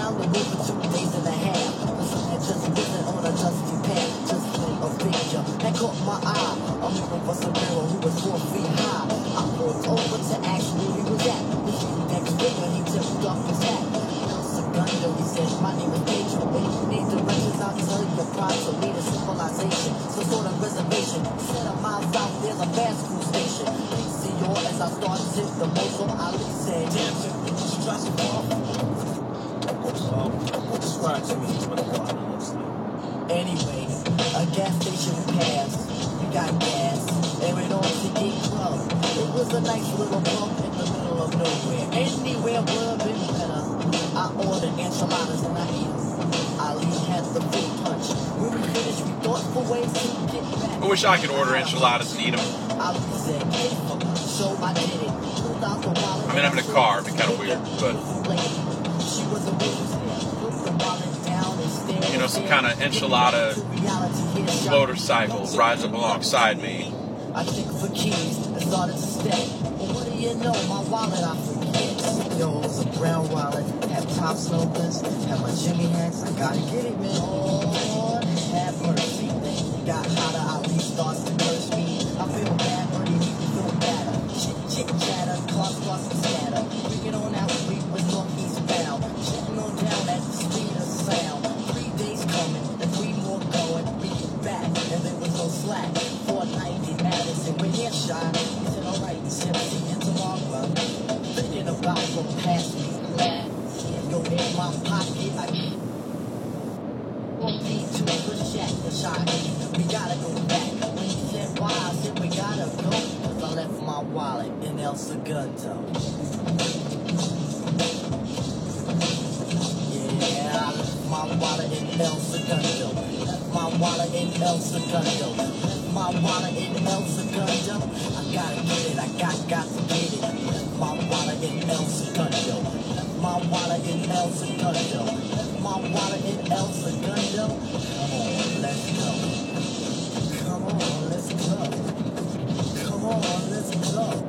around the room for 2 days and a half. The sun had just risen on a dusty path. Just then a picture that caught my eye. A moving for some girl who was 4 feet high. I walked over to ask where he was at. The next day when he tipped off his hat. Segundo, he said, my name is Pedro. When you need directions, I'll tell you your price. So need a civilization, some sort of reservation. 7 miles out, there's a fast food station. Please see you as I start to hit the motor. Ali said, damn, sir, did you try some coffee? Describe to me what a water looks like. Anyway, a gas station passed. We got gas, and went on to get club. It was a nice little bump in the middle of nowhere. Anywhere would have been better. I ordered enchiladas and I ate them. Ali had the big punch. When we finished, we thought for ways to get back. I wish I could order enchiladas and eat them. Ali said, hey, so I did it. Pulled out the wallet. I mean, I'm in a car. It'd be kind of weird, but she was a waitress there. Put the wallet down and stared. You know, some kind of enchilada motorcycle rides up alongside me. I checked for keys and started to step. But what do you know, my wallet I forget. Yo, it was a brown wallet, had top slopers, had my Jimmy hats. I gotta get it, man. Lord, have mercy. Things got hotter, Ali starts to curse me. I feel bad, but he makes me feel better. Chit chatter, cars cross and scatter. Bring it on out, street was northeast bound. Shitting on down at the speed of sound. 3 days coming, and 3 more going. We get back, and there was no slack. 490 Madison, we're here, shine. He said, alright, he said, see you tomorrow. Thinking about what past me. Can't go in my pocket. I won't need to the shack to shine. We gotta go back. When he said why, I said we gotta go. Cause I left my wallet in El Segundo. Yeah, I left my wallet in El Segundo. Left my wallet in El Segundo. Left my wallet in El Segundo. I gotta get it, I got to get it. Left my wallet in El Segundo. Left my wallet in El Segundo. Left my wallet in El Segundo. Come on, let's go. Come on, let's go. Come on, let's go.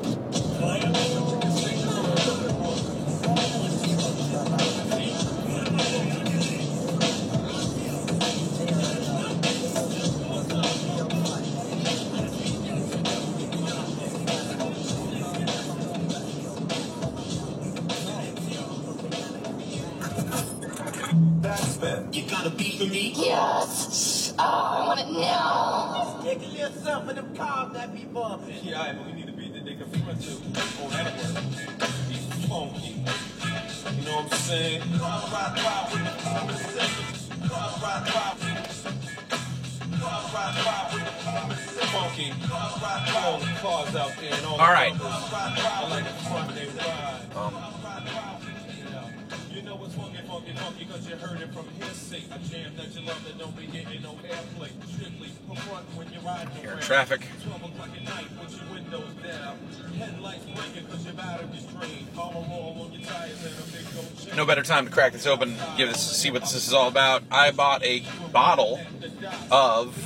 You got a beat for me? Yes. Oh, I want it now. Yeah, give me a some of them cars that be bumping. Yeah, but we need to beat that they can front to. Oh, that'll work. He's funky. You know what I'm saying? Cars ride with it. Cars ride with it. Cars ride with it. Funky. All the cars out there and all the right. I like the front they ride. You know it's funky, cause you heard it from hearsay. A jam that you love that don't be getting no airplay. Strictly for front when you're riding You're in around. traffic. 12 o'clock at night with your windows down. Headlights blinking cause your battery's drained. Follow all on your tires and a big gold chain. No better time to crack this open, see what this is all about. I bought a bottle of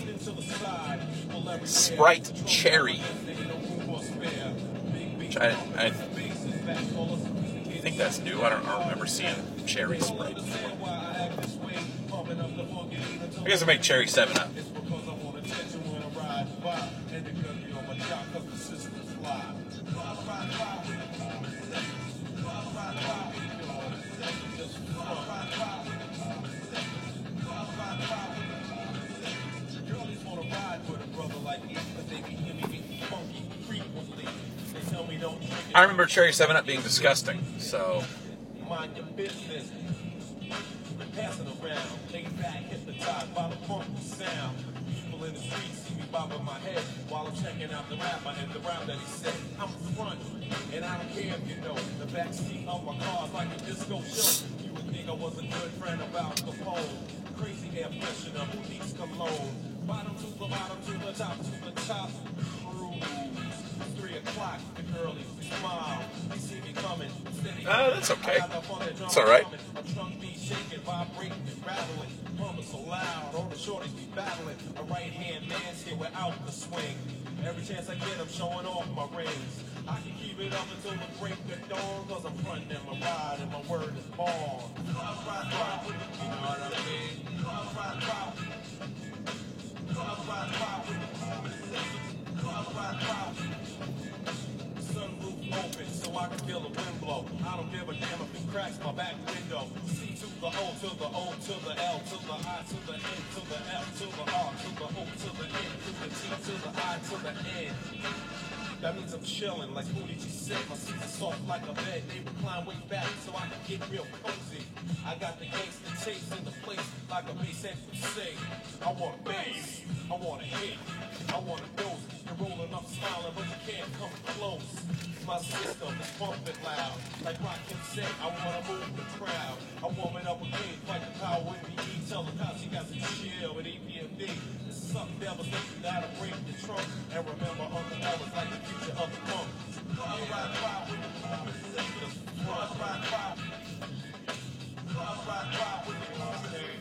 Sprite Cherry, which I think that's new. I don't remember seeing cherry Sprite before. I guess I make cherry 7-Up. I remember cherry 7-Up being disgusting, so... Mind your business. Pass it around. Lay back, hypnotized by the funky sound. People in the streets see me bobbing my head while I'm checking out the rapper and the round that he said. I'm front, and I don't care if you know the backseat of my car's like a disco show. You would think I was a good friend about the pole. Crazy air freshener, who needs cologne? Bottom to the bottom to the top to the top. Cruise. 3 o'clock, the girlies smile. They see me coming. that's okay. It's all right. A trunk be shaking, vibrating, and rattling. Mama so loud, all the shorties be battling. A right-hand man's here without the swing. Every chance I get, I'm showing off my rings. I can keep it up until the break of dawn, cause I'm frontin' in my ride and my word is born. don't give a damn if it cracks my back window. C to the O to the O to the L to the I to the N to the F to the R to the O to the N to the T to the I to the N. That means I'm chilling, like who did you say? My seats are soft like a bed. They recline way back so I can get real cozy. I got the gangster taste in the place like a bass head would say. I want bass, I want a hit, I want a dose. You're rolling up smiling, but you can't come close. My system is pumping loud, like Rakim said. I wanna move the crowd. I warm it up again, fight the power with me. Tell the cops you got some chill with EPMD. This is something devils that you gotta break the trunk and remember Uncle L is like the future of the punk. Ride with the system. Ride with the system.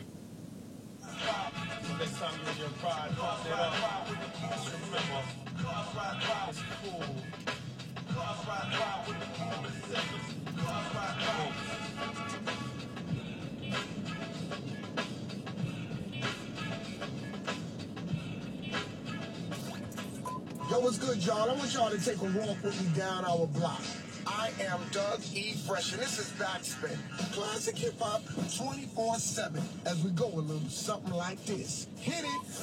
Next time you're in your pride, pump it up. Just remember, it's cool. Ride with the system. Ride. Yo, what's good, y'all? I want y'all to take a walk with me down our block. I am Doug E. Fresh, and this is Backspin. Classic hip-hop 24/7 as we go a little something like this. Hit it!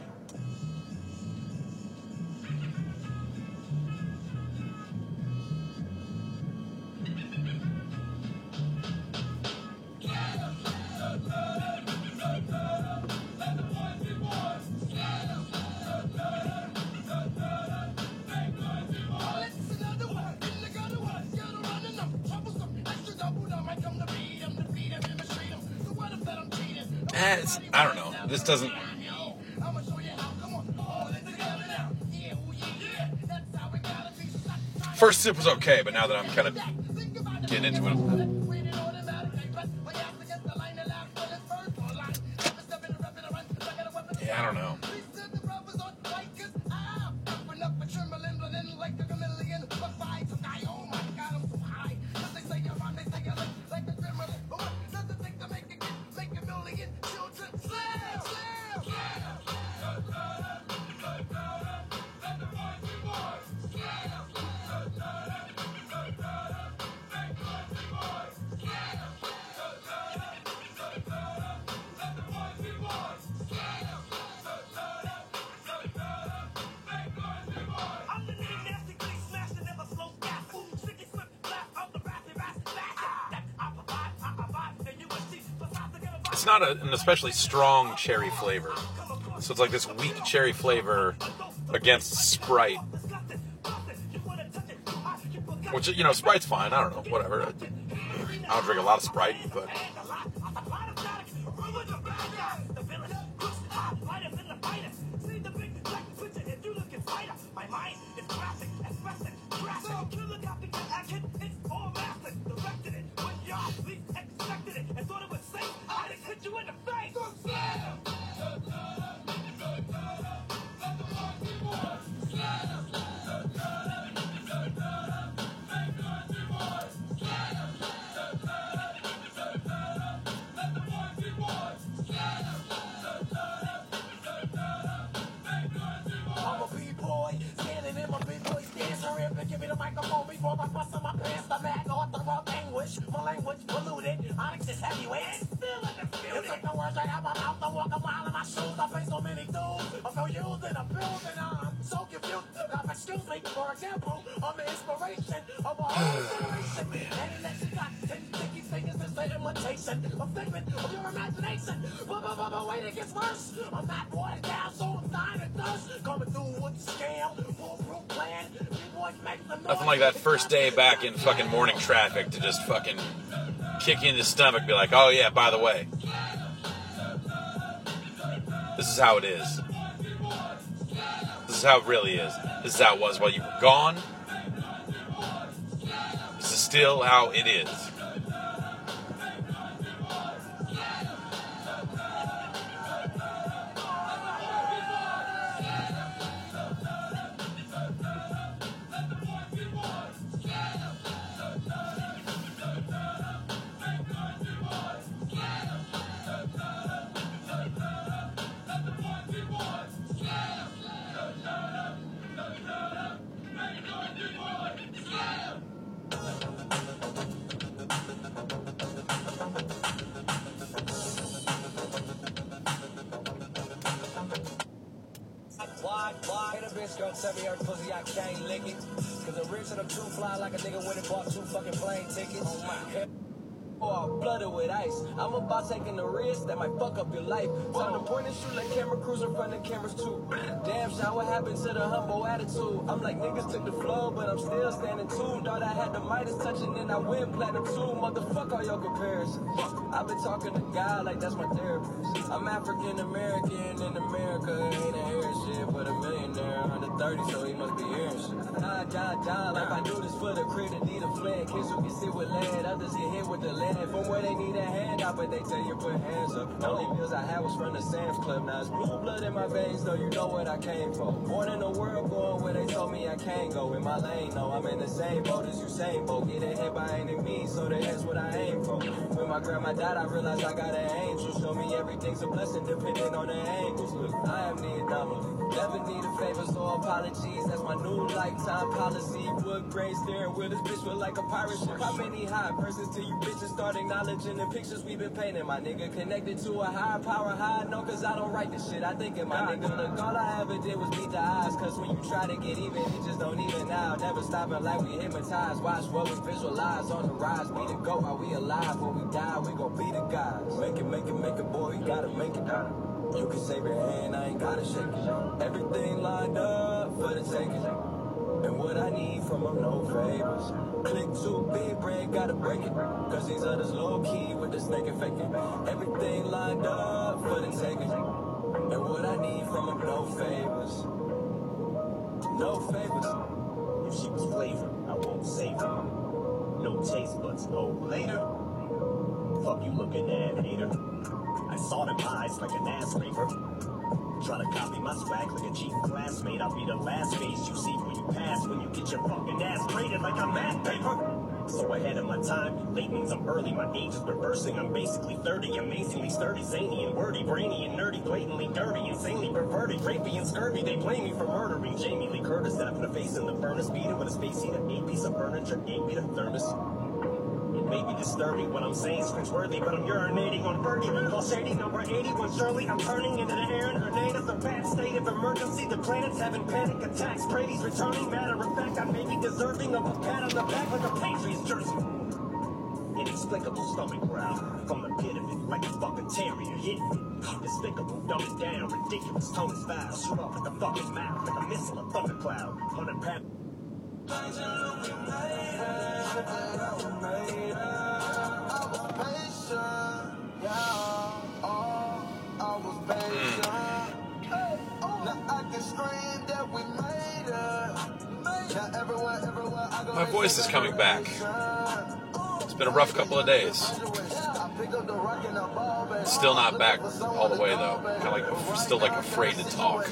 I don't know. This doesn't. First sip was okay, but now that I'm kind of getting into it, yeah, I don't know. It's not an especially strong cherry flavor. So it's like this weak cherry flavor against Sprite. Which, you know, Sprite's fine. I don't know. Whatever. I don't drink a lot of Sprite, but... My language polluted, Onyx is heavyweight. You take the words right out my mouth, I walk a mile in my shoes. I face so many dudes, I feel used in a building. I'm so confused. Excuse me, for example, I'm the inspiration of a whole generation. And that you got 10 sticky fingers is the imitation, a figment of your imagination. But wait, it gets worse. I'm not watered down, so I'm dying of thirst. Coming through with the scam, foolproof plan. Nothing like that first day back in fucking morning traffic to just fucking kick you in the stomach, be like, oh yeah, by the way, this is how it is. This is how it really is. This is how it was while you were gone. This is still how it is. Hit a bitch, girl, tell me her pussy, I can't lick it. Cause the rich and I'm too fly like a nigga when it bought 2 fucking plane tickets. Oh my. Oh, blooded with ice. I'm about taking the risk that might fuck up your life. Time to point and shoot like camera crews in front of cameras too. Damn, shot, what happened to the humble attitude? I'm like niggas took the flow, but I'm still standing too. Thought I had the Midas touching, then I went platinum too. Motherfuck all your comparisons. I've been talking to God like that's my therapist. I'm African American in America, ain't a hair shit, but a millionaire under 30, so he must be hearing shit. John, like I do this for the crib that need a flag. Kids who can sit with lead, others get hit with the lead. From where they need a hand out, but they tell you put hands up. The only bills I had was from the Sam's Club. Now it's blue blood in my veins, though you know what I came from. Born in a world going where they told me I can't go. In my lane, no, I'm in the same boat as Usain Bolt. Get ahead by enemies, so that's what I aim for. When my grandma died, I realized I got an angel. Show me everything's a blessing, depending on the angles. Look, I am the anomaly. Never need a favor, so apologies. That's my new lifetime policy. Wood grain steering wheel, this bitch feel like a pirate ship. How many high persons till you bitches start acknowledging the pictures we've been painting? My nigga connected to a higher power, high no, cause I don't write this shit. I think in my nigga, look, all I ever did was beat the odds. Cause when you try to get even, it just don't even now. Never stopping like we hypnotized. Watch what we visualize on the rise. Be the GOAT while we alive. When we die, we gon' be the guys. Make it, boy, you gotta make it. You can save your hand, I ain't gotta shake it. Everything lined up for the taking. And what I need from them, no favors. Click too big, bread, gotta break it. Cause these others low key with the snake and faking. Everything lined up for the taking. And what I need from them, no favors. No favors. If she was flavor, I won't save her. No taste buds, no later. Fuck you looking at, hater. I saw them eyes like an ass raper. Try to copy my swag like a cheap classmate. I'll be the last face you see when you pass. When you get your fucking ass braided like I'm math paper. So ahead of my time, late means I'm early. My age is reversing, I'm basically 30. Amazingly sturdy, zany and wordy, brainy and nerdy, blatantly dirty, insanely perverted, rapey and scurvy. They blame me for murdering Jamie Lee Curtis. Then I put a face in the furnace, beat it with a space heater, 8 piece of furniture, 8 meter thermos. May be disturbing what I'm saying, cringe-worthy, but I'm urinating on Fergie. While shady number 81, surely I'm turning into the Aaron Hernandez. A bad state of emergency, the planet's having panic attacks. Brady's returning, matter of fact, I may be deserving of a pat on the back like a Patriots jersey. Inexplicable stomach growl from the pit of it, like a fucking terrier hit me. Despicable, dumb it down, ridiculous, tone is foul. Shoot off at the fucking mouth like a missile, a thundercloud. 100 pounds. My voice is coming back. It's been a rough couple of days. Still not back all the way though. Kind of like still like afraid to talk.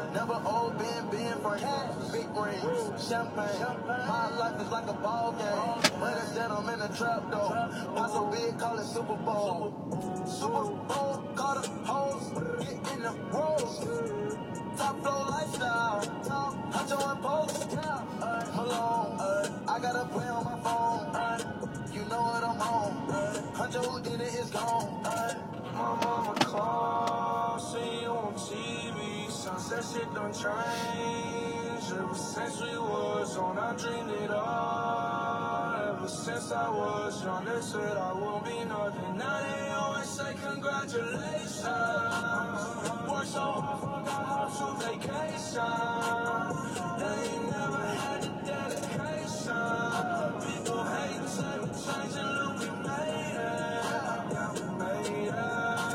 My life is like a ball game. When instead I'm in a trap though. Not so big, call it Super Bowl. Super Bowl, call the hoes, get in the rolls. Top flow lifestyle, Huncho and post. Malone, I got a play on my phone. You know what I'm on. Huncho who did it is gone. My mama called, see you on TV. Sunset shit done changed. Ever since we was on, I dreamed it all. Ever since I was young, they said I won't be nothing. Now they always say congratulations. Work so hard, forgot how to vacation. They ain't never had the dedication. People hate and say we changing, look, we made it. Yeah, we made it.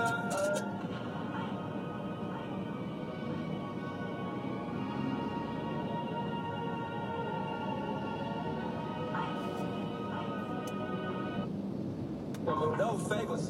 No favors.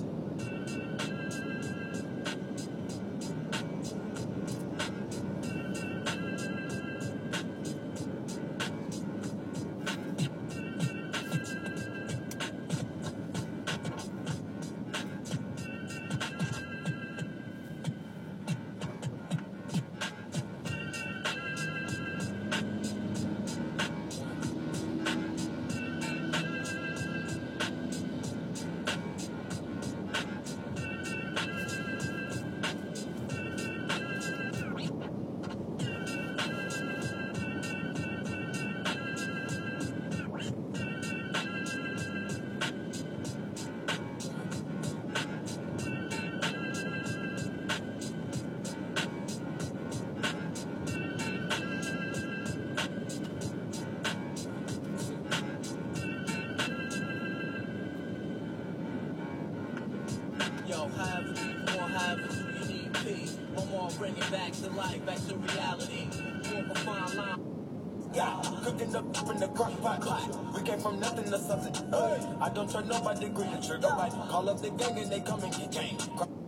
Yo, however deep or however true you need peace. One more, bring it back to life, back to reality. Walk a fine line. Yeah, cooking up in the crock pot. We came from nothing to something. I don't trust nobody, green the trigger right. Call up the gang and they come and get gang.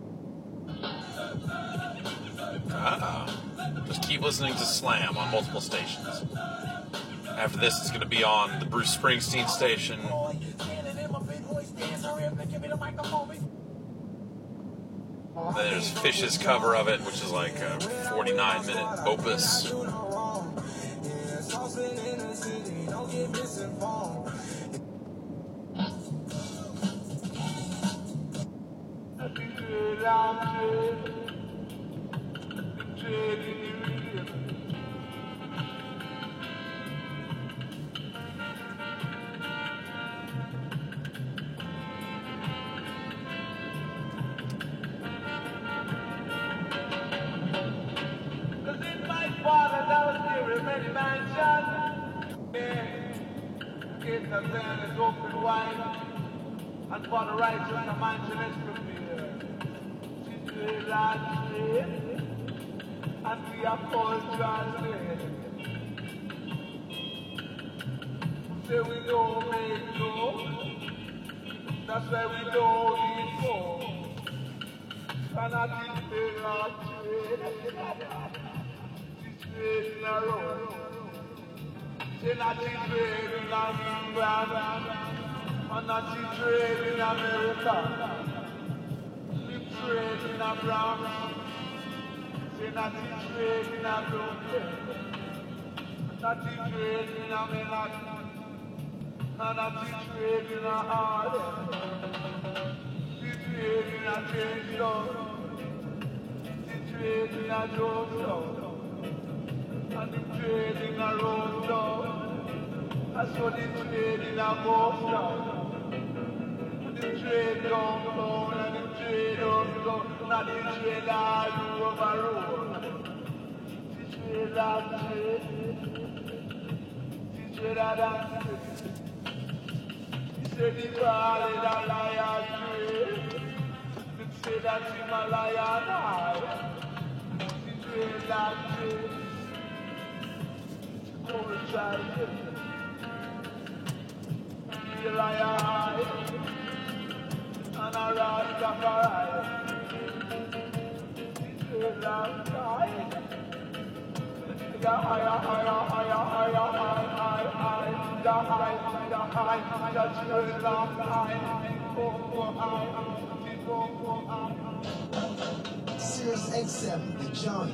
Just keep listening to Slam on multiple stations. After this, it's going to be on the Bruce Springsteen station. Then there's Fish's cover of it, which is like a 49-minute opus. Is open wide, and for the righteous a mansion is prepared. She last and we are called translated. Say we don't make no, that's why we don't need more. And I think they are trade in a row. Say not trade in England, and not trade in America. We trade in a Bronx. Say not trade in a Brooklyn. Not trade in a Manhattan. And not trade in a Harlem. We trade in a Jamestown. We trade in a Georgetown. And the trade in a Rosetown. I saw the trade in a Boston. The trade downtown and the trade uptown. Not the trade all over road. The trade that trade. The trade that trade. He said the valley that lion trade. He said that Himalayan high. The trade that trade. High, and a Rastafari. Sirius XM, The Johnny.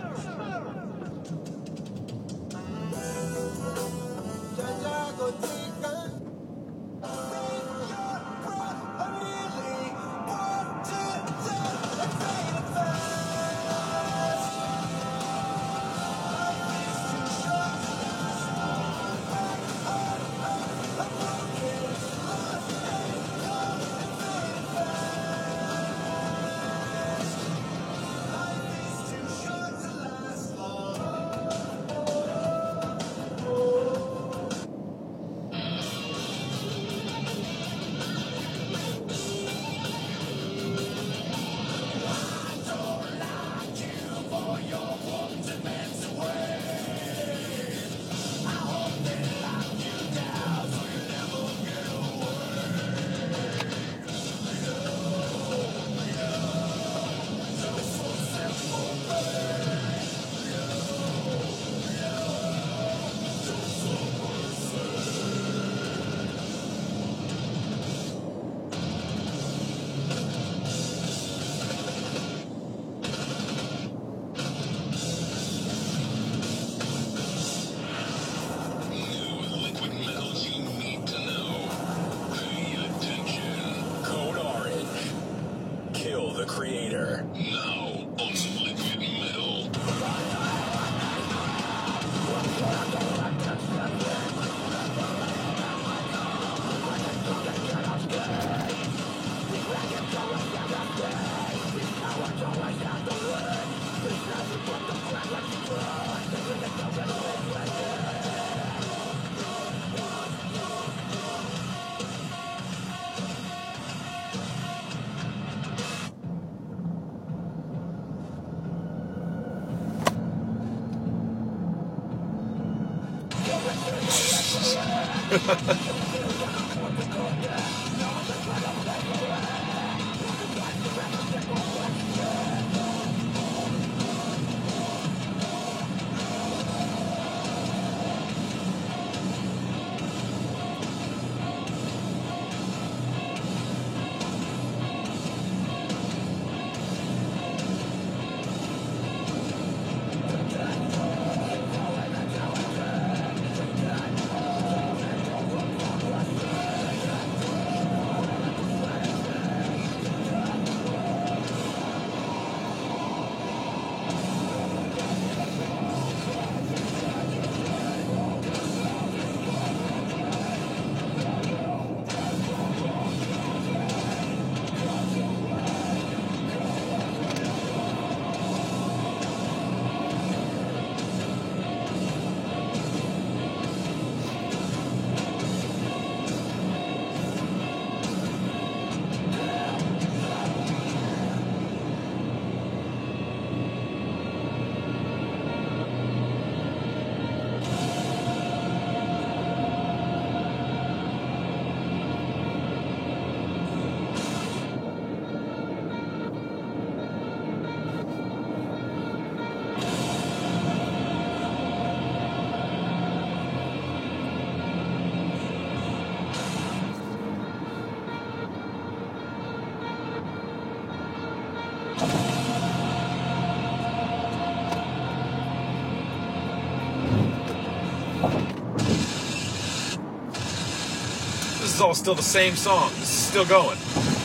This is all still the same song. This is still going.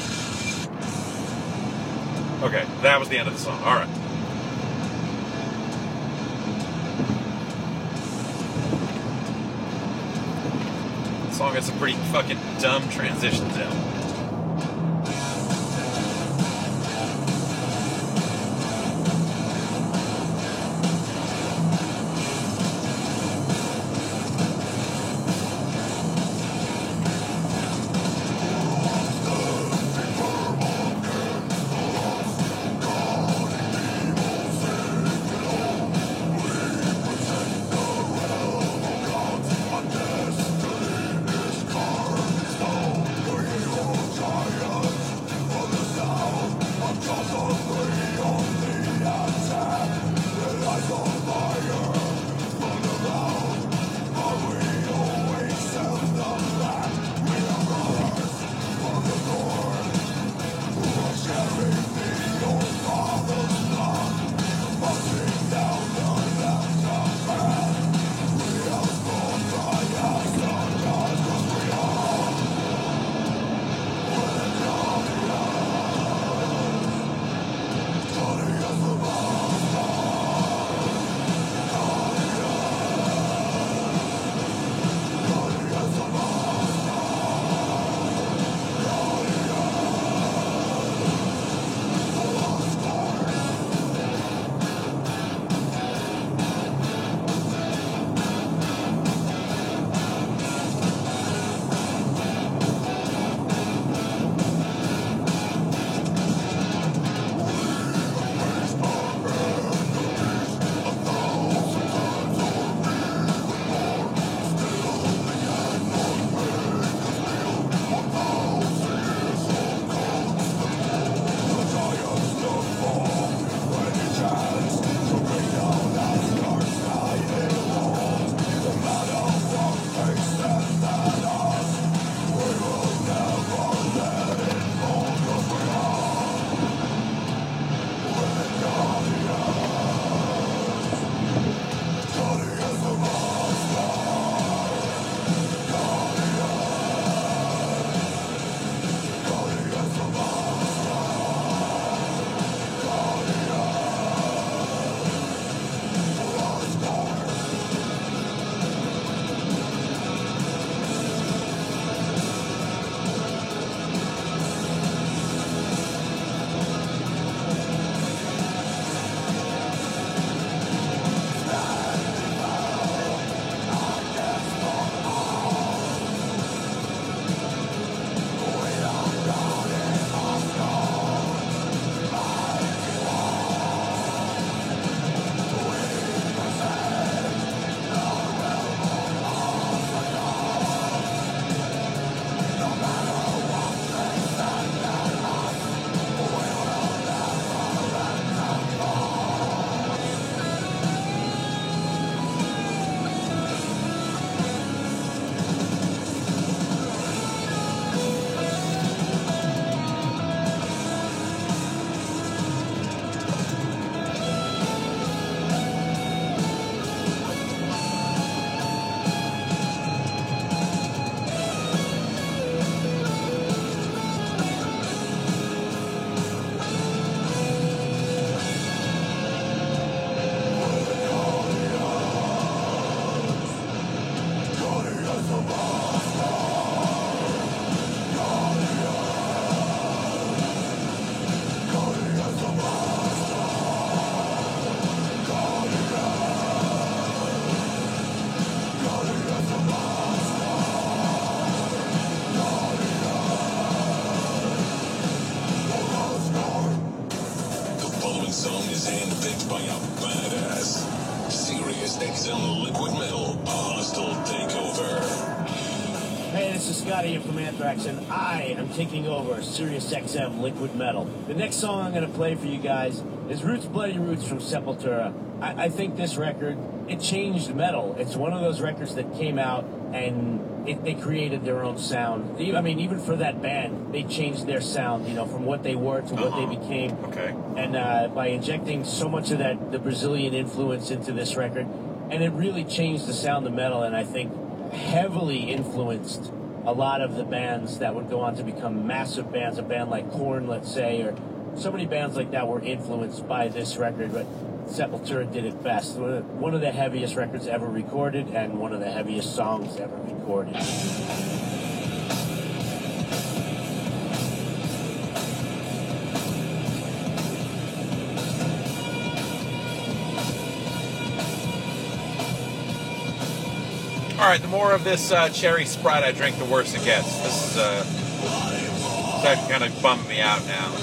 Okay, that was the end of the song. All right. The song had some pretty fucking dumb transitions in it. song is handpicked by a badass. Sirius XM Liquid Metal, a hostile takeover. Hey, this is Scotty from Anthrax, and I am taking over Sirius XM Liquid Metal. The next song I'm going to play for you guys is Roots Bloody Roots from Sepultura. I think this record, it changed metal. It's one of those records that came out and they created their own sound. I mean, even for that band, they changed their sound, you know, from what they were to what they became. Okay. And by injecting so much of the Brazilian influence into this record, and it really changed the sound of metal, and I think heavily influenced a lot of the bands that would go on to become massive bands. A band like Korn, let's say, or so many bands like that were influenced by this record, but Sepultura did it best. One of the heaviest records ever recorded, and one of the heaviest songs ever recorded. All right, the more of this cherry Sprite I drink, the worse it gets. This is it's actually kind of bumming me out now.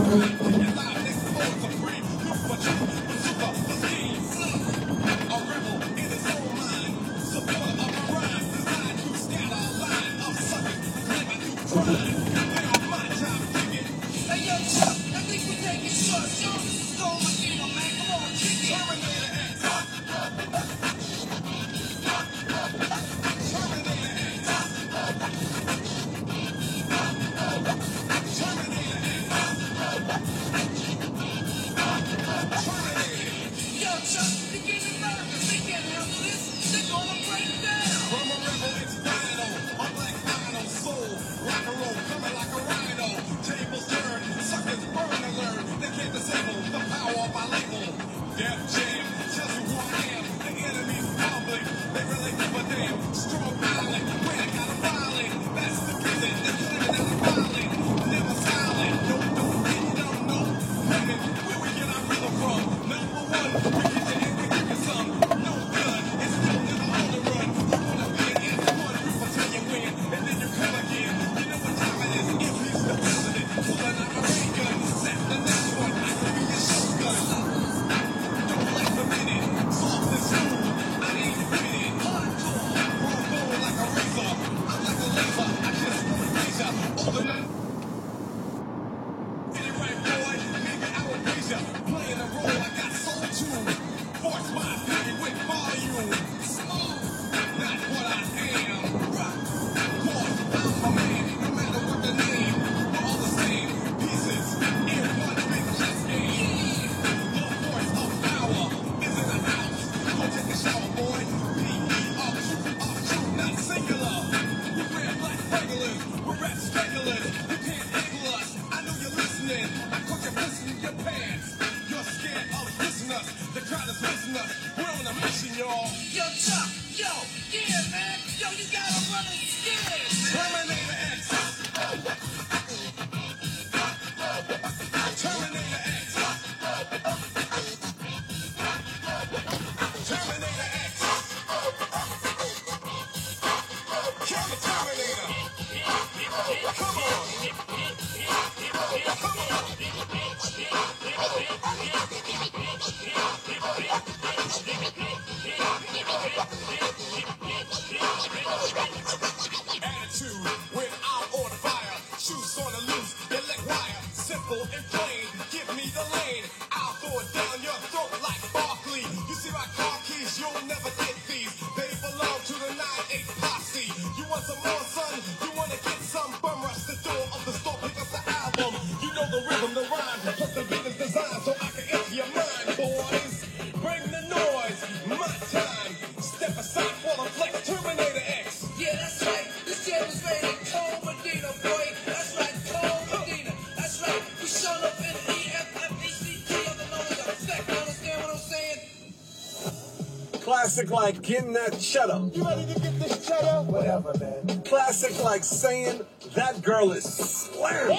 Classic like getting that cheddar. You ready to get this cheddar? Whatever, man. Classic like saying that girl is slam.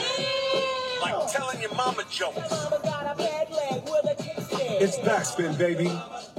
Like telling your mama jokes. Mama got a bad leg with a kickstand. It's backspin, baby.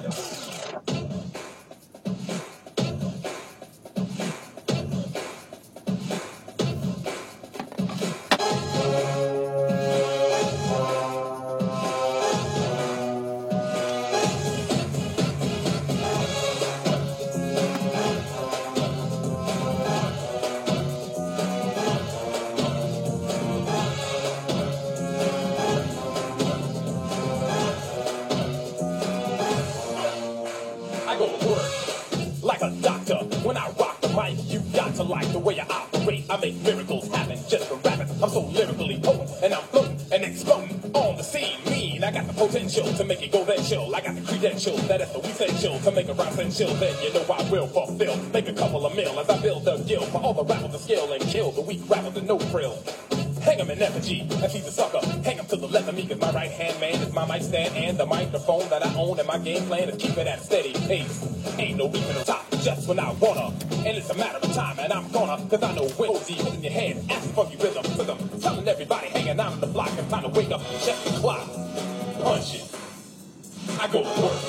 I go to work like a doctor. When I rock the mic, you got to like the way I operate. I make miracles happen just for rapping. I'm so lyrically potent, and I'm floating and exploding on the scene. Mean, I got the potential to make it go that chill. I got the credentials that is the essential to make a rhyme and chill. Then you know I will fulfill, make a couple of mil as I build a guild for all the rappers to skill and kill the weak rappers with no frill. Hang him in effigy, if he's a sucker. Hang him to the left of me, cause my right hand man is my mic stand and the microphone that I own. And my game plan is keep it at a steady pace. Ain't no reason to stop just when I wanna. And it's a matter of time, and I'm gonna. Cause I know when OZ in your hand, ask funky rhythm. Cause I'm telling everybody hanging out on the block and time to wake up and check the clock. Punch it. I go to work.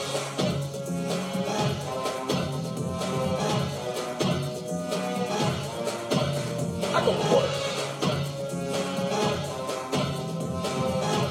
I go to work.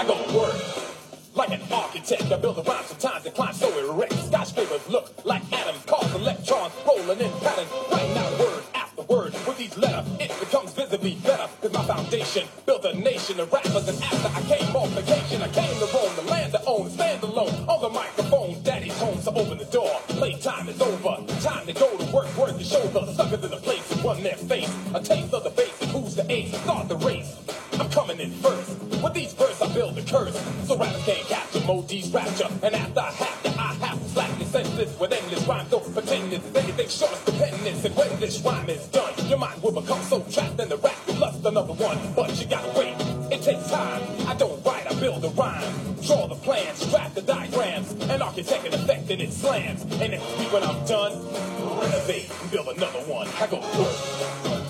go to work. Like an architect, I build a rhyme sometimes and climb so erect. Skyscrapers look like atoms, cause electrons rolling in patterns. Writing out word after word with each letter, it becomes visibly better. Cause my foundation built a nation of rappers, and after I came on vacation, I came to roam the land to own, stand alone on the microphone. Daddy's home, so open the door. Playtime is over. Time to go to work, work to show the suckers in the place who won their face. A taste of the base and who's the ace. Start the race. I'm coming in first. With these verses, I build a curse. So rappers can't capture Modi's rapture. And after I have to slack this senseless with endless rhymes. Don't pretend it's anything short of stupendous. And when this rhyme is done, your mind will become so trapped in the rap. You lust another one, but you gotta wait. It takes time. I don't write, I build a rhyme. Draw the plans, draft the diagrams. An architect and effect and it slams. And if when I'm done, renovate and build another one. I go to work.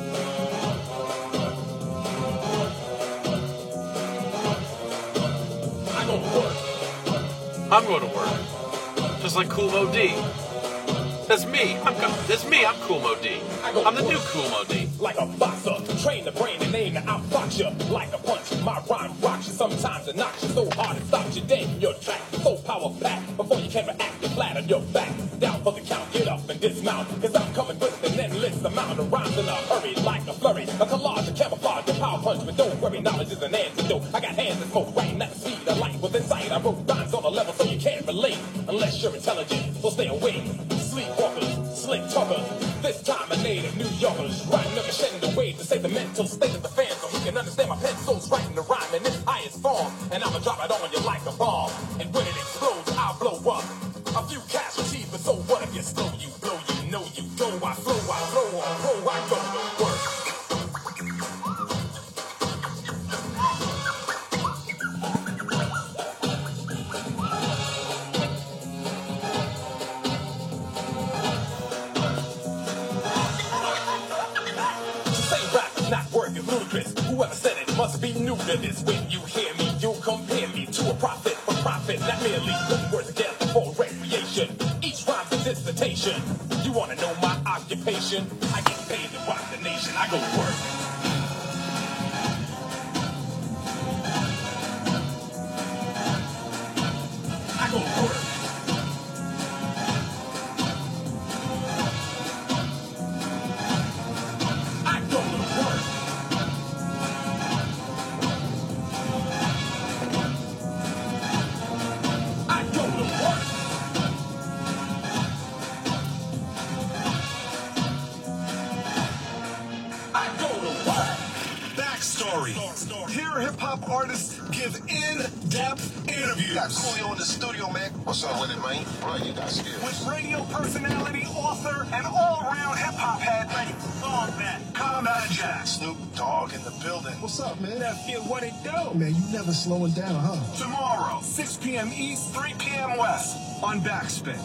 I'm going to work. Just like Kool Moe Dee. That's me. I'm Kool Moe Dee. I'm the new Kool Moe Dee. Like a boxer, train the brain and aim to outbox you. Like a punch, my rhyme rocks you. Sometimes it knocks you so hard it stops you dead in your track. So power packed before you can react, you're flat on your back. Down for the count, get up and dismount. Cause I'm coming with an endless amount of rhymes in a hurry. Like a flurry, a collage, a camouflage, a power punch. But don't worry, knowledge is an antidote. I got hands that smoke, writing at the speed of light. Within sight, I wrote rhymes on a level so you can't relate. Unless you're intelligent, so stay away. Sleepwalkers, slick talkers. This time a native New Yorkers. Writing up and shedding the wave to say the mental state of the fans so he can understand my pencil's writing the rhyme in its highest form. And I'ma drop it on you like a bomb. And when it explodes, I'll blow up. A few casualties, but so what if you're slow? You blow, you know you go. I flow on pro, I go to work. Not worth it, ludicrous. Whoever said it must be new to this. When you hear me, you'll compare me to a prophet for profit, not merely putting words together for recreation. Each rhyme's a dissertation. You wanna know my occupation? I get paid to rock the nation. I go to work. I go to work. Here, hip-hop artists give in-depth interviews. Got Coolio in the studio, man. What's up with it, man? Bro, you got skills. With radio personality, author, and all-around hip-hop head ready for all that. Combat Jack. Snoop Dogg in the building. What's up, man? That feel what it do. Man, you never slowing down, huh? Tomorrow, 6 p.m. East, 3 p.m. West, on Backspin.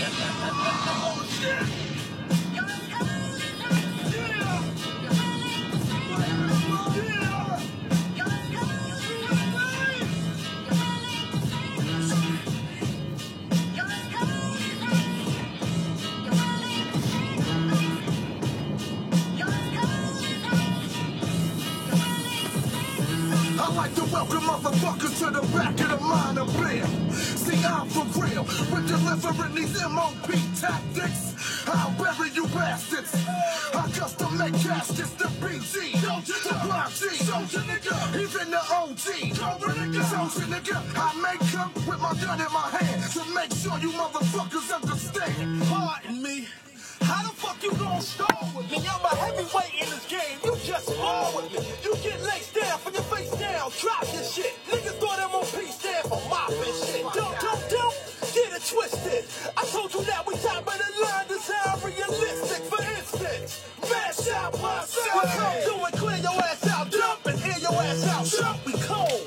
I like to welcome motherfuckers to the back of the mind of beer. See, I'm for real with delivering these MOP tactics. I'll bury you bastards. I custom make caskets, the BG, the Block G, even the OG. Soldier nigga, I make them with my gun in my hand to make sure you motherfuckers understand. Pardon me. How the fuck you gon' stall with me? I'm a heavyweight in this game. You just fall with me. You get laced down from your face down. Drop your shit. Niggas thought MOP stand for mopping shit. Don't get it twisted. I told you that we top of the line. Design realistic. For instance, mash out my side. We come through and clear your ass out. Jump and hear your ass out. Jump, we cold.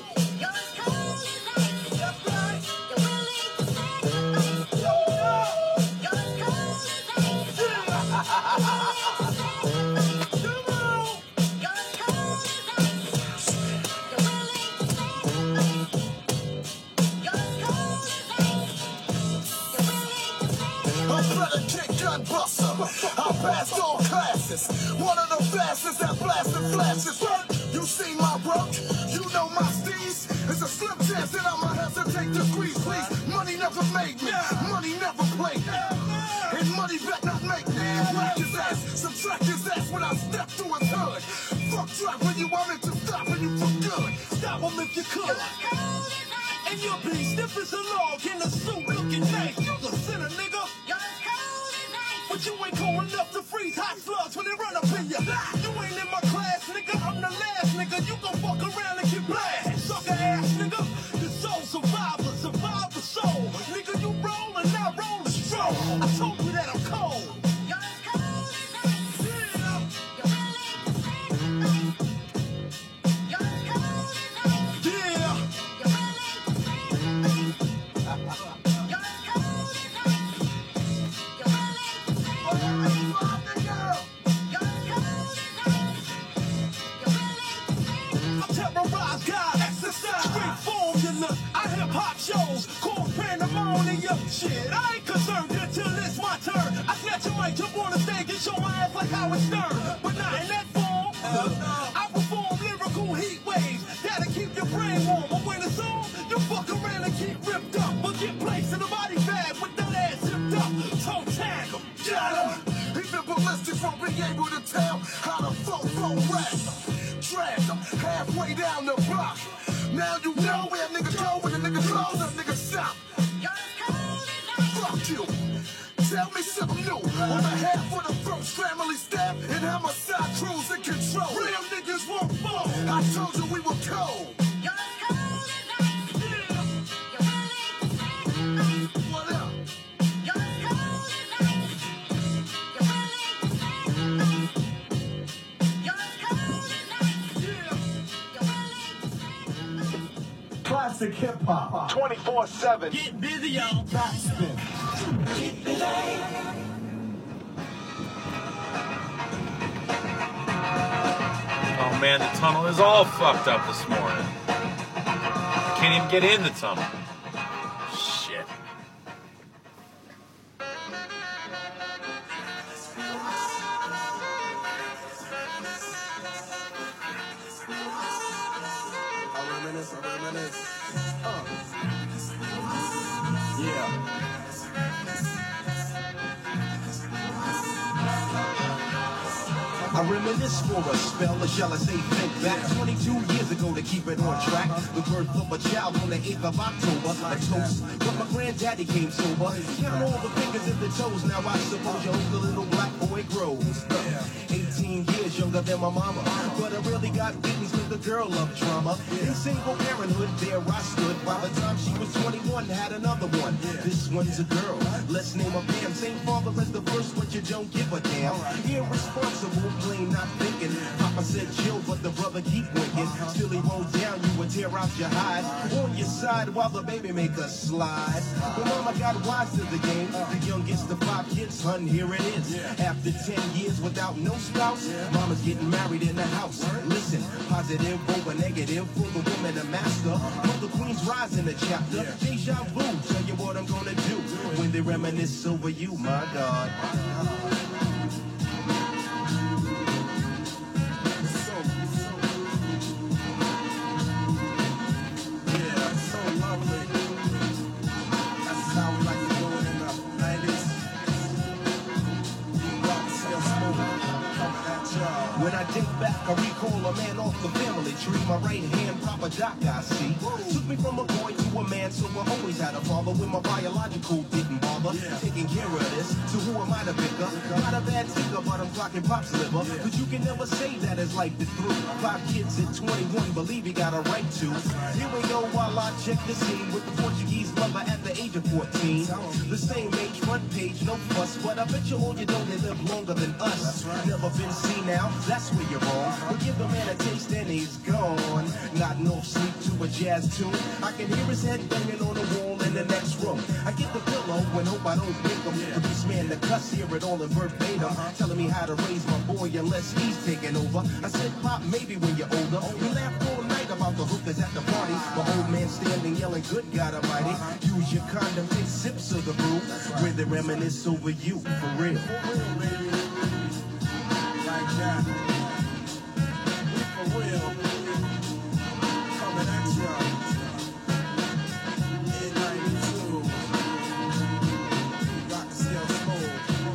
I passed all classes, one of the fastest that blasted flashes. You see my work, you know my steez. It's a slim chance that I'ma hesitate to squeeze, please. Money never made me, money never played me, and money bet not make me. Whack his ass, subtract his ass when I step through his hood. Fuck dropping you, I'm into stopping you for good. Stop him if you could. And you'll be stiff as a log in a suit looking nice. You the sinner, nigga. But you ain't cool enough to freeze hot slugs when they run up in you. You ain't in my class, nigga. I'm the last nigga. You gon' fuck around and get blasted. Sucker ass, nigga. The soul survivor, survivor soul. Nigga, you roll and I roll the stroll. I told you that I'm cold. Shows, called pandemonium. Shit, I ain't concerned until it's my turn. I snatch a mic, jump on the stage and show my ass like Howard Stern. But not in that form. I perform lyrical heat waves that'll keep your brain warm. But when it's on, you fuck around and get ripped up. But get placed in a body bag with that ass zipped up. Toe tag him, got him. Even ballistics won't be able to tell how to fofo rap. Drag them halfway down the block. Now you know where a nigga go when a nigga close and a nigga stop. Fuck you. Tell me something new. On behalf of the first family staff and homicide crews in control. Real niggas won't fall. I told you we were cold. What up? classic hip hop. 24/7. Get busy, y'all. Backspin. Oh man, the tunnel is all fucked up this morning. Can't even get in the tunnel. Shit. I reminisce for a spell, or shall I say think back 22 years ago to keep it on track. The birth of a child on the 8th of October, a toast, but my granddaddy came sober. Count all the fingers and the toes, now I suppose you hope the little black boy grows. 18 years younger than my mama, but I really got beatings with the girl of drama. In single parenthood, there I stood. By the time she was 21, had another one. This one's a girl, let's name her Pam. Same father as the first, but you don't give a damn. Irresponsible, plain not thinking. Papa said chill, but the brother keep winking. Still he rolled down, you would tear out your hide. On your side while the baby make a slide. But mama got wise to the game. The youngest of 5 kids, son, here it is. After 10 years without no spouse, mama's getting married in the house. Listen, positive over negative for the woman a master. Mother Queen's rise in the chapter. Deja vu, tell you what I'm gonna do when they reminisce over you, my God. When I think back, I recall a man off the family tree. My right hand, Papa Doc, I see. Took me from a boy to a man, so I always had a father when my biological didn't bother. Taking care of this, so who am I to pick up? Not a bad ticker, but I'm clocking Pop's liver. But you can never say that his life is through. 5 kids at 21, believe he got a right to. Here we go while I check the scene with the Portuguese lover at the age of 14. The same age, front page, no fuss, but I bet you all you know they live longer than us. Never been seen now, that's where you're wrong. But give the man a taste and he's gone. Nodding off sleep to a jazz tune. I can hear his head banging on the wall in the next room. I get the pillow and hope I don't wake him. For this man to cuss, hear it all in verbatim. Telling me how to raise my boy unless he's taking over. I said, Pop, maybe when you're older. We laughed all night about the hookers at the party. My old man standing yelling, good God Almighty. Use your condom, take sips of the brew. Where they reminisce over you, for real. Like that. For real. Coming at ya. In 92. Got to sell smoke.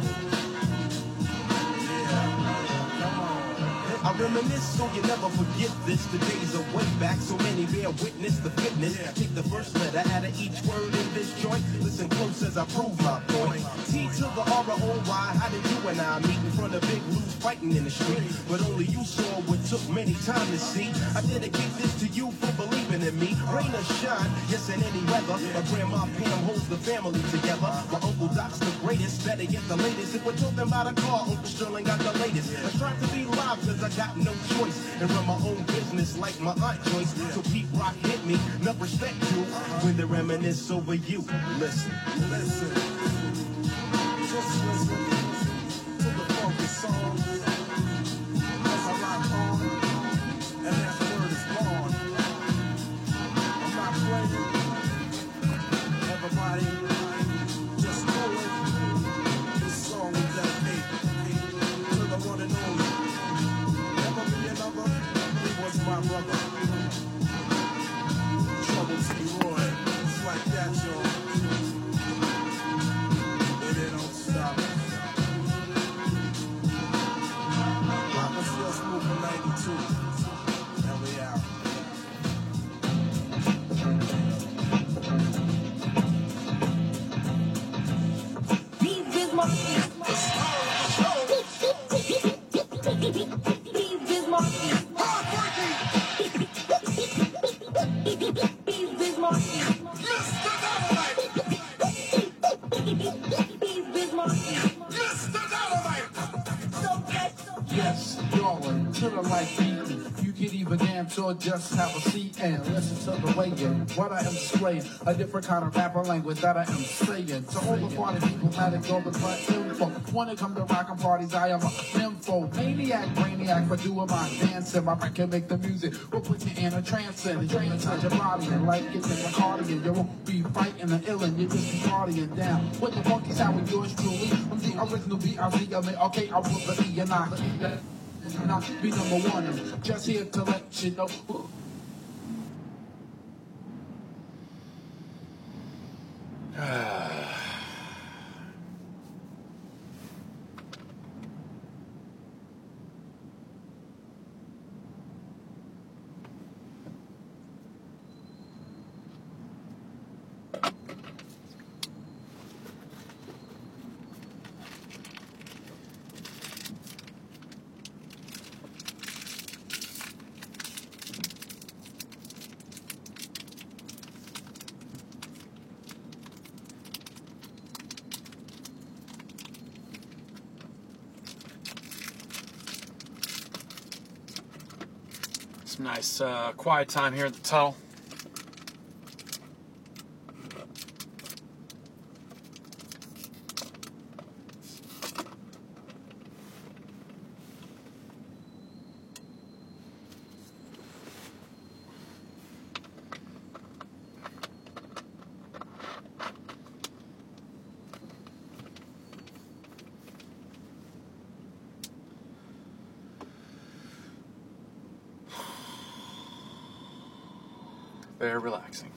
Yeah. Come on. I reminisce so you never forget this. The days are way back, so many bear witness the fitness. Take the first letter out of each word in this joint. Listen close as I prove my point. T to the R-O-Y, how did you and I meet in front of Big Lou's fighting in the street? But only you saw what took many time to see. I dedicate this to you for believing in me. Rain or shine, yes, in any weather. My grandma Pam holds the family together. My Uncle Doc's the greatest, better get the latest. If we're talking about a car, Uncle Sterling got the latest. I strive to be live cause I got no choice. And run my own business like my Aunt Joyce. So Pete Rock hit me, enough respect you. When they reminisce over you, listen, listen. Just listen to the funky song as I rock on, and as the word is born. I'm not playing. Everybody, just know it. This song is dedicated to the one and only. Never be another. He was my brother. Trouble T. Roy. It's like that, y'all. Or just have a seat and listen to the way in what I am displaying, a different kind of rapper language that I am saying. To all the party people, let it go, but info. When it comes to rockin' parties, I am a nympho, maniac, brainiac for doing my dancing. My brain can make the music, will put you in a trance and drain inside your body and like it in the cardigan. You won't be fighting the ill and you just be partying down. With the funky sound with yours truly, from the original B.I.Z. Okay, I'll put the E and I and not be number one, and just here to let you know. Nice quiet time here at the tunnel. Very relaxing.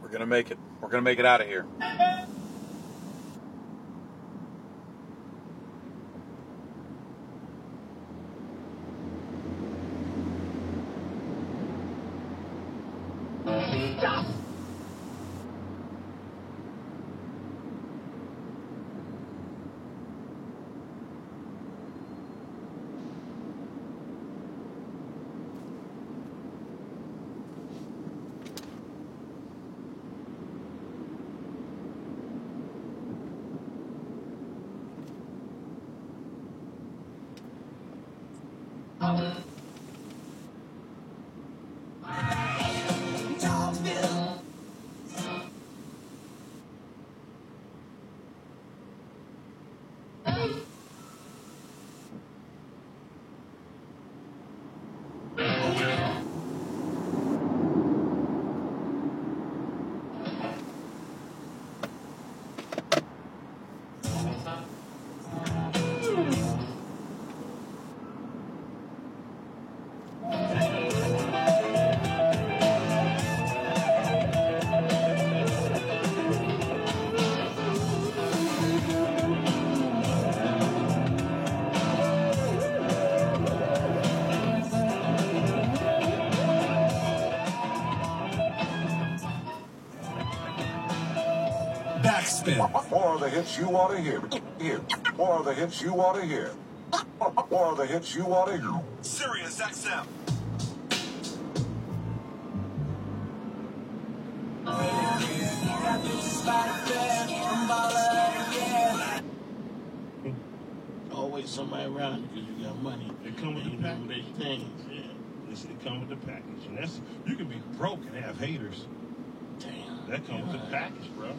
We're gonna make it. We're gonna make it out of here. Stop! Backspin. More of the hits you want to hear. More of the hits you want to hear. More of the hits you want to hear. Sirius XM. Always somebody around because you got money. It come with the package. Things, yeah. It come with the package, and that's you can be broke and have haters. Damn. That comes with the package, bro.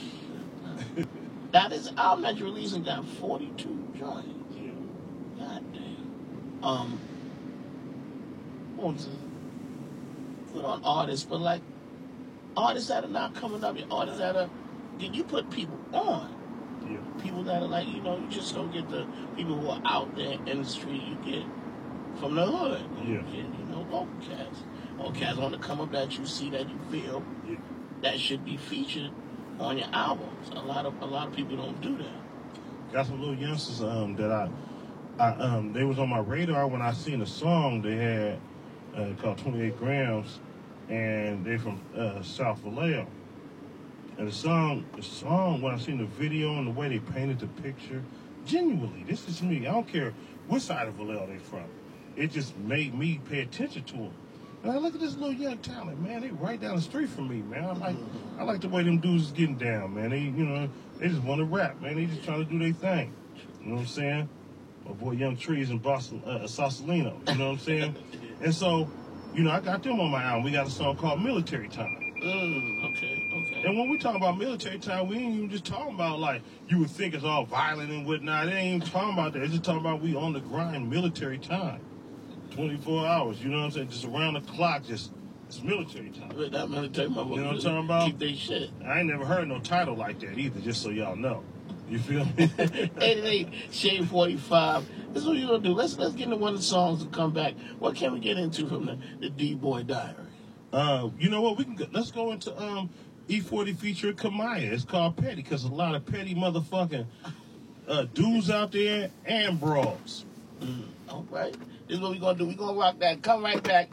That is our Metro releasing got 42 joints. Yeah. God damn. What was it? Put on artists, but like artists that are not coming up, artists that are you put people on. Yeah. People that are like, you just don't get the people who are out there in the street. You get from the hood. Yeah. You get, local cats. Or cats want to come up that you see, that you feel, that should be featured on your albums. A lot of people don't do that. Got some little youngsters that I they was on my radar when I seen a song they had called 28 Grams, and they from South Vallejo. And the song when I seen the video and the way they painted the picture, genuinely, this is me. I don't care what side of Vallejo they from. It just made me pay attention to them. And I look at this little young talent, man. They right down the street from me, man. I like the way them dudes is getting down, man. They just want to rap, man. They just trying to do their thing. You know what I'm saying? My boy Young Trees in Boston, Sausalino. You know what I'm saying? And so, I got them on my album. We got a song called Military Time. Okay. And when we talk about military time, we ain't even just talking about like you would think it's all violent and whatnot. It ain't even talking about that. It's just talking about we on the grind, military time. 24 hours, you know what I'm saying? Just around the clock, it's military time. That military motherfucker. You know what I'm talking about? Keep their shit. I ain't never heard no title like that either, just so y'all know. You feel me? 88 Shade 45. This is what you're gonna do. Let's get into one of the songs and come back. What can we get into from the D-Boy Diary? You know what? Let's go into E40 featuring Kamaya. It's called Petty because a lot of petty motherfucking dudes out there and bras. All right. This is what we're going to do. We're going to rock that. Come right back.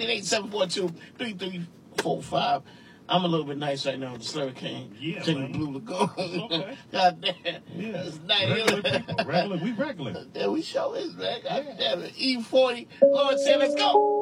888-742-3345. I'm a little bit nice right now with the Slurricane. Yeah, Taking Blue Lagoon. Okay. God damn. Yeah. It's nice. Regular. We regular. Yeah, we show is, man. God damn it. E40. Lord say, let's go.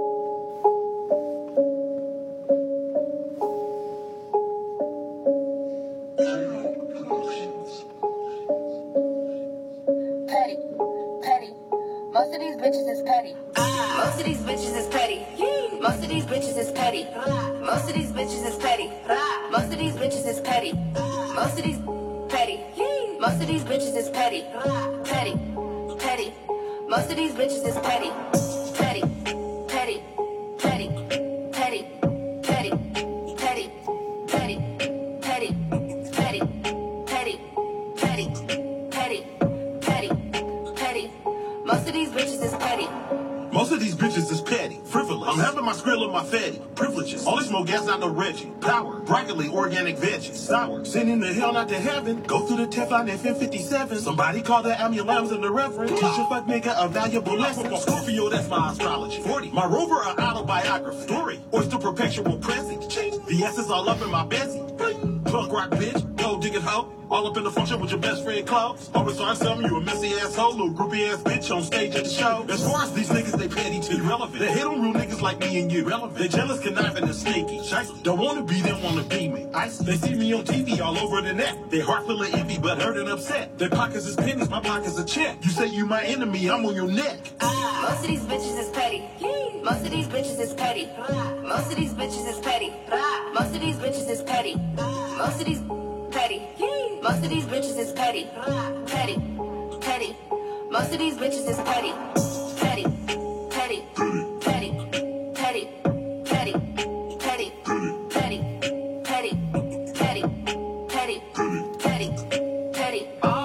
Most of these bitches is petty. Most of these bitches is petty. Most of these bitches is petty. Most of these bitches is petty. Most of these bitches is petty. Most of these petty. Most of these bitches is petty. Petty. Petty. Most of these bitches is petty. Petty. Petty. Petty. Petty. Petty. Petty. Petty. Petty. Petty. Petty. Petty. Petty. Petty. Petty. Most of these bitches is petty. Most of these bitches is petty, frivolous. I'm having my skrill and my fatty, privileges. Only smoke gas, not no Reggie. Power, broccoli, organic veggies, sour. Sending to hell, not to heaven. Go through the Teflon FM57. Somebody call the ambulance and the reverend. Teach a fuck nigga a valuable lesson. Scorpio, that's my astrology. 40. My rover, an autobiography. Story. Oyster perpetual present. The S is all up in my Bessie. Punk rock bitch, gold digging hoe. All up in the function with your best friend clothes. Always find something, you a messy asshole, little groupie ass bitch on stage at the show. As far as these niggas, they petty too. Irrelevant. They hate on real niggas like me and you. Relevant. They jealous, conniving, and sneaky. Don't wanna be them, wanna be me. They see me on TV all over the net. They heart full of envy, but hurt and upset. Their pockets is pennies, my pockets a check. You say you my enemy, I'm on your neck. Most of these bitches is petty. Most of these bitches is petty. Most of these bitches is petty. Most of these bitches is petty. Most of these petty. Most of these bitches is petty. Petty. Petty. Most of these bitches is petty. Petty. Petty. Petty. Petty. Petty. Petty. Petty. Petty. Petty. Petty. Petty. Petty.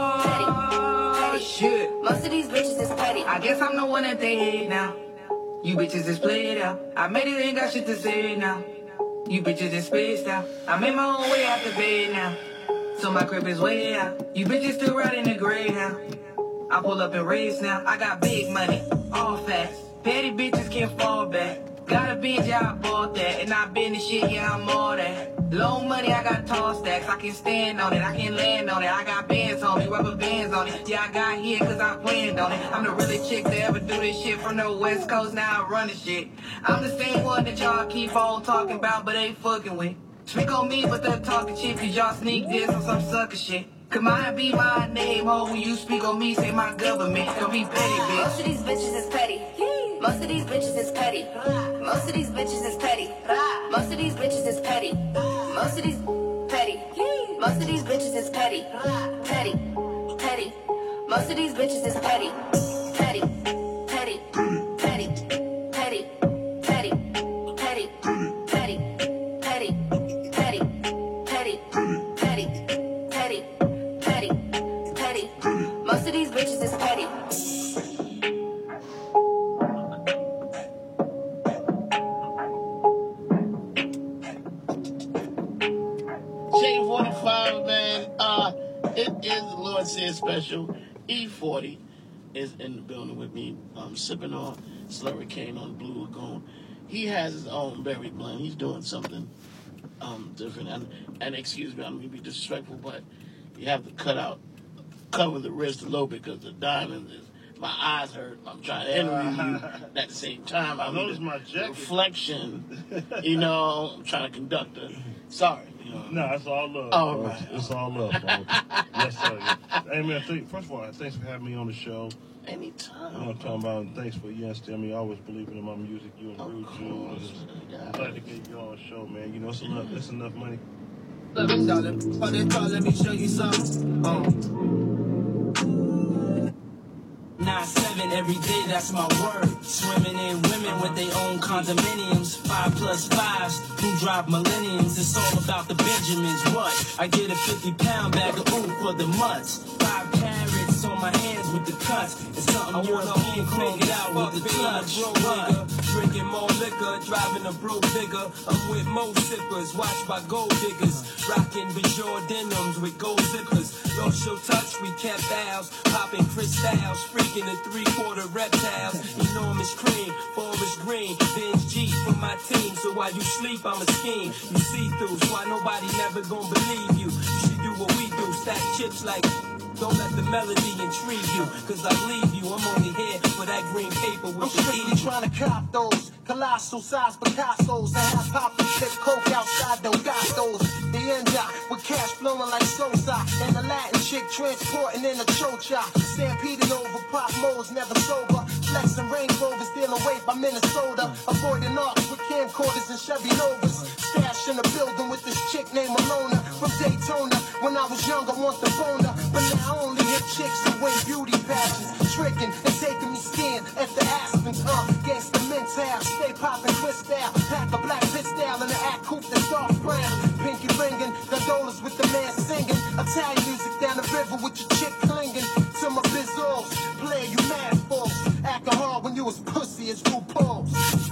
Petty. Shit. Most of these bitches is petty. I guess I'm the one that they hate now. You bitches is played out. I made it, ain't got shit to say now. You bitches is spaced out. I made my own way out the bed now. So my crib is way out. You bitches still riding the gray now. I pull up and race now. I got big money, all fast. Petty bitches can't fall back. Got a binge, yeah, I bought that. And I been the shit, yeah, I'm all that. Low money, I got tall stacks. I can stand on it, I can land on it. I got bands on me, rubber bands on it. Yeah, I got here cause I planned on it. I'm the realest chick to ever do this shit from the West Coast. Now I run the shit. I'm the same one that y'all keep on talking about but ain't fucking with. Speak on me, but they're talking shit cause y'all sneak this on some sucker shit. Could mine be my name, ho? When you speak on me, say my government. Don't be petty, bitch. Most of these bitches is petty. Most of these bitches is petty. Most of these bitches is petty. Most of these bitches is petty. Most of these petty. Most of these bitches is petty. Petty. Petty. Most of these bitches is petty. Petty. Petty. Petty. Petty. Petty. Petty. Petty. Petty. Petty. Petty. Petty. Petty. Petty. Petty. Most of these bitches is petty. J45, man. It is the Lord Said Special. E40 is in the building with me. Sipping on Slurricane on Blue Lagoon. He has his own berry blend. He's doing something different. And excuse me, I'm going to be disrespectful, but you have to cover the wrist a little bit because the diamond is, my eyes hurt. I'm trying to interview you at the same time. I noticed my jacket. Reflection, I'm trying to conduct a, sorry. No, it's all love. Oh, right. It's all love, bro. Yes, sir. Hey, man, first of all, thanks for having me on the show. Anytime. I'm talking about, thanks for still me always believing in my music, you and Rude Jules. I'm glad to get you on the show, man. It's enough money. Let me show you something. 9-7 every day, that's my word. Swimming in women with their own condominiums. 5+5s who drive millenniums. It's all about the Benjamins. What? I get a 50-pound bag of ooh for the mutts. 5 carats on my hands with the cuts. It's something European can't get out with the touch. What? Drinking more liquor, driving a bro bigger. I'm with mo sippers, watched by gold diggers. Rocking Bajor denims with gold zippers. Lost your touch, we kept ours. Popping crystals, freaking the 3/4 reptiles. Enormous cream, forest green. Benz G for my team, so while you sleep, I'm a scheme. You see through, so why nobody never gonna believe you. You should do what we do, stack chips like. Don't let the melody intrigue you, cause I leave you. I'm only here for that green paper with the strictly trying to cop those colossal size Picassos that have popped and take coke outside those gastos. The end with cash flowing like Sosa, and the Latin chick transporting in a chocha. Stampeding over pop modes, never sober. Flexing Range Rovers, dealing weight by Minnesota. Avoiding arcs with camcorders and Chevy Novas. Stash in the building with this chick named Malona from Daytona. When I was young, I want the boner, but now I only hit chicks who win beauty pageants. Tricking and taking me skiing at the Aspens. Gangsta mental, stay popping twist out. Pack a black pistol in the act coupe that's dark brown. Pinky ringing, gondolas with the man singing. Italian music down the river with your chick clinging to my bizzles. Play you mad folks, acting hard when you was pussy, it's RuPaul's.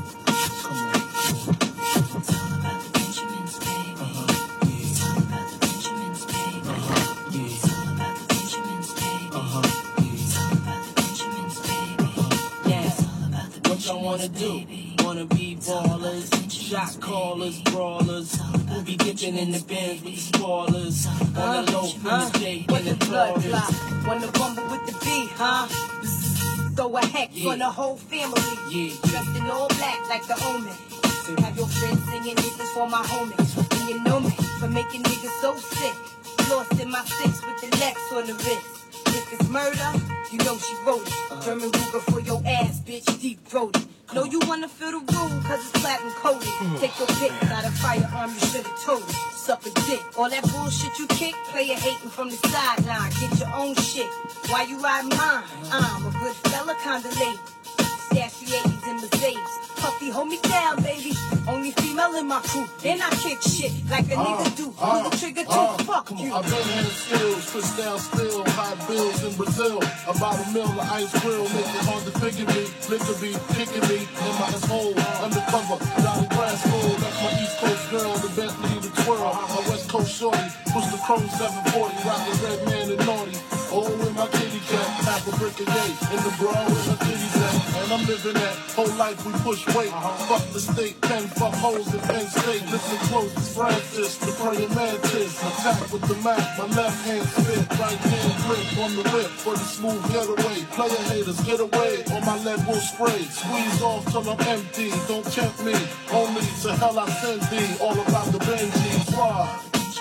What y'all wanna do? Wanna be ballers, shot callers, brawlers, who be dipping in the bins with the spoilers, on the low from the J and the Taurus. Wanna rumble with the B, huh? Throw a hex on the whole family. Dressed in all black like the Omen. Have your friends singing niggas for my homies. And you know me for making niggas so sick. Lost in my six with the Lex on the wrist. If it's murder, you know she wrote it. German Ruger for your ass, bitch, deep throated. Know you wanna feel the room, cause it's platinum coated. Take your pick, not a firearm, you should've told it. Suck a dick, all that bullshit you kick, player hating from the sideline. Get your own shit, why you ride mine? I'm a good fella, kinda late. Sassy 80s and Mercedes. Puffy, hold me down, baby. Only female in my crew. And I kick shit like a nigga do. Pull the trigger too, fuck you. I've been in skills, crystal still, high bills in Brazil. About a mill of ice grill, make it hard to figure me. Liquor be kicking me in my hole. Undercover, down the grass road. That's my East Coast girl, the Bentley, the twirl. My West Coast shorty, push the chrome 740, rock the red man and naughty. Oh, in my kitty cat, half a brick a day. In the bra with my titties at. And I'm living that whole life we push weight. Fuck the state, pen, fuck hoes in Penn State. Listen close, it's Francis, the praying mantis. Attack with the Mac, my left hand spit. Right hand grip on the whip for the smooth getaway. Player haters, get away, or my lead will spray. Squeeze off till I'm empty, don't tempt me. Only to hell I send thee, all about the Benji squad.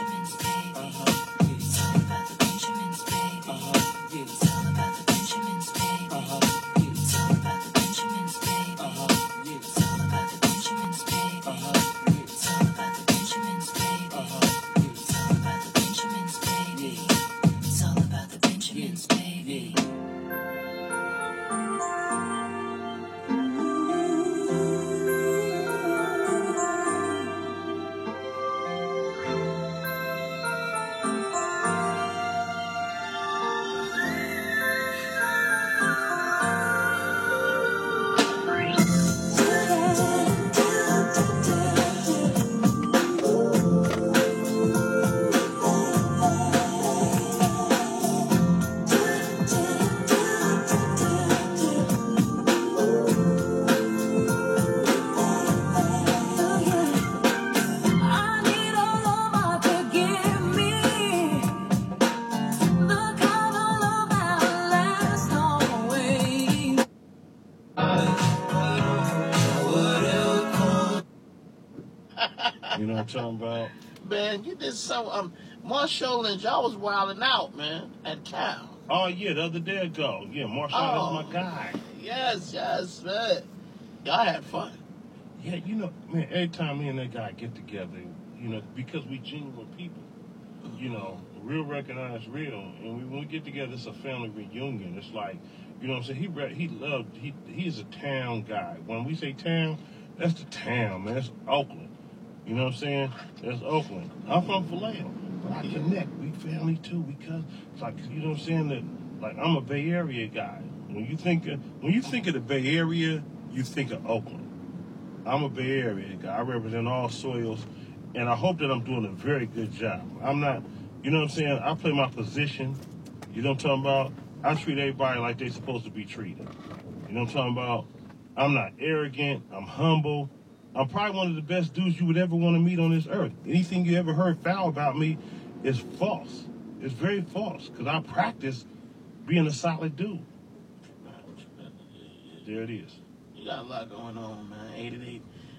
You know what I'm talking about? Man, you did so. Marshall Lynch, y'all was wilding out, man, at Cal. Oh, yeah, the other day ago. Yeah, Marshall, that's my guy. Yes, man. Y'all had fun. Yeah, you know, man, every time me and that guy get together, you know, because we genuine people, you know, real recognize real. And when we get together, it's a family reunion. It's like, you know what I'm saying? He is a town guy. When we say town, that's the town, man. That's Oakland. You know what I'm saying? That's Oakland. I'm from Vallejo, but I connect. We family too because it's like, you know what I'm saying? That like I'm a Bay Area guy. When you think of the Bay Area, you think of Oakland. I'm a Bay Area guy. I represent all soils, and I hope that I'm doing a very good job. I'm not, you know what I'm saying? I play my position. You know what I'm talking about? I treat everybody like they're supposed to be treated. You know what I'm talking about? I'm not arrogant. I'm humble. I'm probably one of the best dudes you would ever want to meet on this earth. Anything you ever heard foul about me is false. It's very false because I practice being a solid dude. There it is. You got a lot going on, man.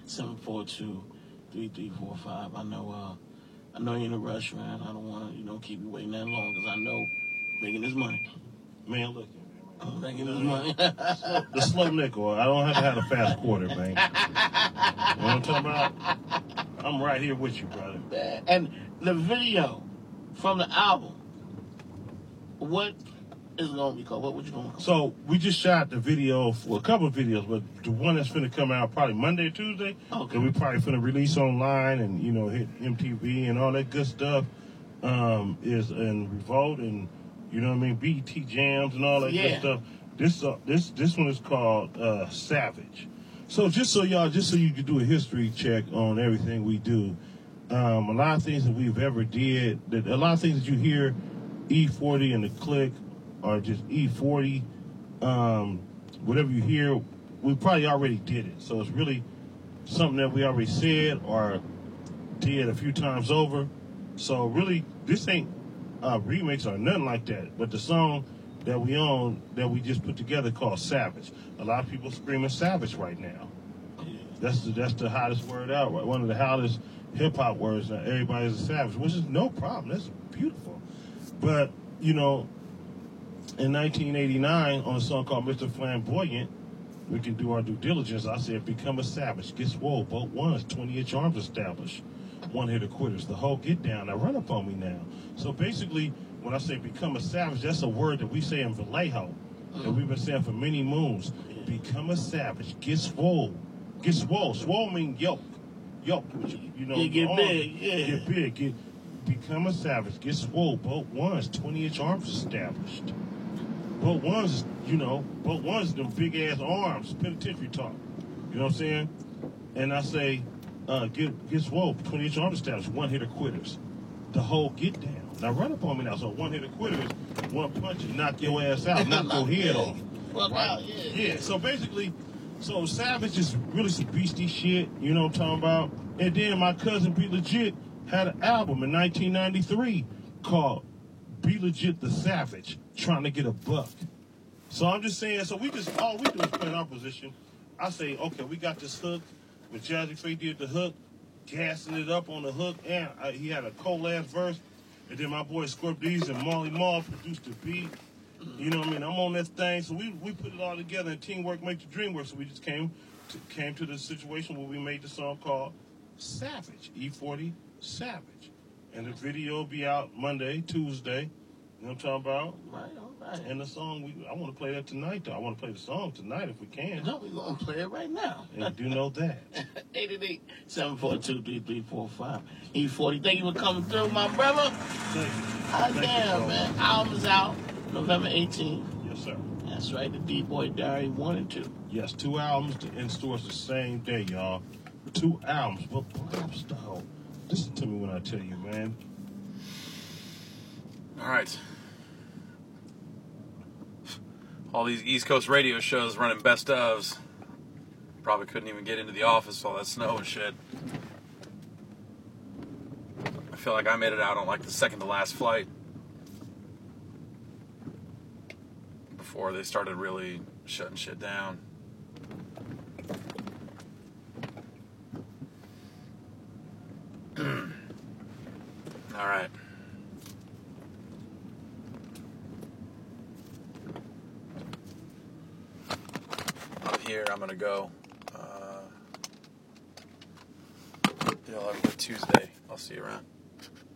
888-742-3345. I know you're in a rush, man. I don't want to, keep you waiting that long because I know making this money. Man, look. Making this money. The slow nickel. I don't have to have a fast quarter, man. You know what I'm talking about? I'm right here with you, brother. And the video from the album, what is it going to be called? What would you going to call it? So, we just shot the video for a couple of videos, but the one that's finna come out probably Monday or Tuesday, that we probably finna release online and, hit MTV and all that good stuff, is in Revolt and, you know what I mean, BET Jams and all that good stuff. This one is called Savage. So just so you can do a history check on everything we do, a lot of things that we've ever did, a lot of things that you hear, E40 and the Click, or just E40, whatever you hear, we probably already did it. So it's really something that we already said or did a few times over. So really, this ain't a remix or nothing like that. But the song that we own, that we just put together, called Savage. A lot of people screaming Savage right now. That's the hottest word out, right? One of the hottest hip-hop words. Now, everybody's a savage, which is no problem. That's beautiful. But, in 1989, on a song called Mr. Flamboyant, we can do our due diligence. I said, become a savage, get swole, both ones, 20-inch arms established. One-hitter quitters, the whole get down. Now run up on me now. So basically, when I say become a savage, that's a word that we say in Vallejo, that we've been saying for many moons. Become a savage, get swole. Get swole. Swole means yoke. Yoke, get big, yeah. Get big. Become a savage, get swole, both ones, 20-inch arms established. Both ones, both ones, them big-ass arms, penitentiary talk. You know what I'm saying? And I say, get swole, 20-inch arms established, one-hitter quitters. The whole get down. Now run up on me now. So one-hitter quitters, one punch and knock your ass out, knock your head off. Well, right? Yeah, so basically, Savage is really some beastie shit, you know what I'm talking about? And then my cousin B Legit had an album in 1993 called Be Legit the Savage, Trying to Get a Buck. So I'm just saying, all we do is play our position. I say, okay, we got this hook. When Jazzy Faye did the hook, gassing it up on the hook, and he had a cold-ass verse. And then my boy Scorpies and Marley Marl produced the beat. You know what I mean? I'm on this thing. So we put it all together, and teamwork makes the dream work. So we just came to the situation where we made the song called Savage, E40 Savage. And the video will be out Monday, Tuesday. You know what I'm talking about? Right, all right. And the song, I want to play that tonight, though. I want to play the song tonight if we can. No, we're going to play it right now. And you do know that. 888-742-3345. E40, thank you for coming through, my brother. Thank you, man. Album is out November 18th. Yes, sir. That's right, the D-Boy Diary 1 and 2. Yes, 2 albums in stores the same day, y'all. 2 albums. Well, style. Listen to me when I tell you, man. All right. All these East Coast radio shows running best ofs. Probably couldn't even get into the office with all that snow and shit. I feel like I made it out on like the second to last flight before they started really shutting shit down. All right. Out here, I'm gonna go. Y'all have a good Tuesday. I'll see you around.